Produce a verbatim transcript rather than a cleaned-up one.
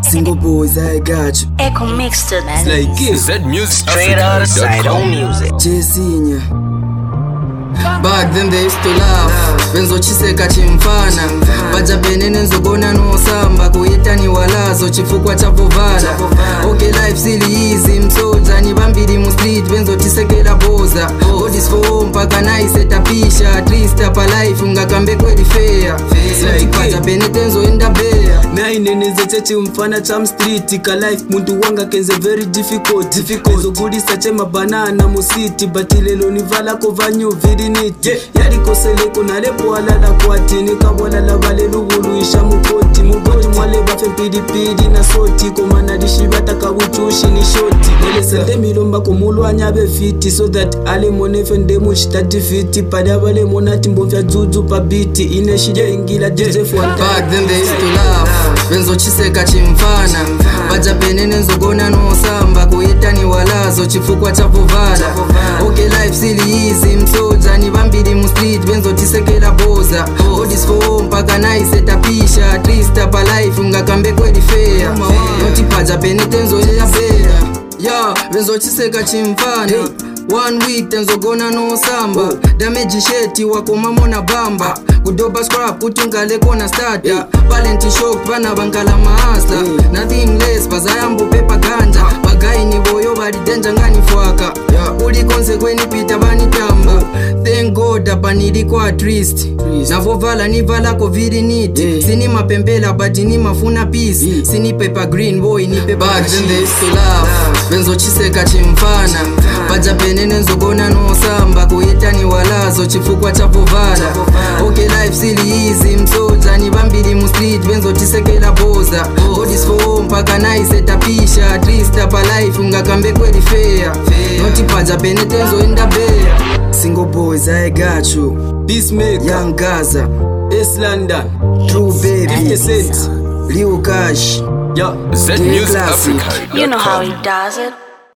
Single boys, I got you. Echo mixed it, man. Like this. Z Music Straight out of side on music. Chesinya. Back then they used to laugh. Benzo chiseka chimfana. Baja penene nzogona no samba. Kuita ni walazo chifukwa chapovala. Okay life silly easy. Msoja ni bambidi mu street. Benzo chisekela boza. God is for home paka nice etapisha. At least apa life ungakambe kweli fair. Baja penete nzo enda bea. Nine neze chechi mfana cham street. Ka life muntu wanga kenze very difficult. Difficult. Zo gudi sache mabanana mu city. Batilelo ni vala kovanyo virini. Yeah. Yari koseleko na lepo alala kwatini kabola la vale lugulu isha mukoti mugoti mwale bafe pidipidi na soti komana dishiba takabuchushi ni shoti ele sende milomba kumulu anyabe fiti so that ale monefe ndemu chitati fiti pada vale monati mbovya juju pa biti ine shija ingila D J Fuanta. Back then they used to laugh. Benzo chiseka chimfana. Baja penene nzogona no samba. Kuita ni walazo chifukwa chapovala. Okay life silly easy. Msoja ni bambidi mu street. Benzo chisekela boza. God is for home paka nice etapisha. At least apa life ungakambe kweli fair. Noti paja penete nzo ya bea. Yeah, benzo chiseka chimfana. One week tenzo gona no samba. Damage sheti wako mamo na bamba. Kudoba scrap kutungale kona starter. Valenti shock bana bankala mahasla. Nothing less bazayambo pepa ganja. Bagai ni boyo badi denja ngani fuaka. Uli konse kweni pita bani tamba. Thank God apa nilikuwa at least. Navovala ni vala covid niti. Sini mapembela badi ni mafuna peace. Sini paper green boy ni paper. Back then they used to laugh. Benzo chiseka chimfana. Baja penene nzogona no samba. Kuita ni walazo chifukwa chapovala. Okay life silly easy. Msoja ni bambidi mu street. Benzo chisekela boza. God is for home paka nice etapisha. At least apa life ungakambe kweli fair. Noti paja penete nzo enda bea. Single boys, I got you. Peacemaker, Young Gaza, East London, True Baby, fifty Cent, Leo Cash, yeah. Z Music Africa. You know how he does it.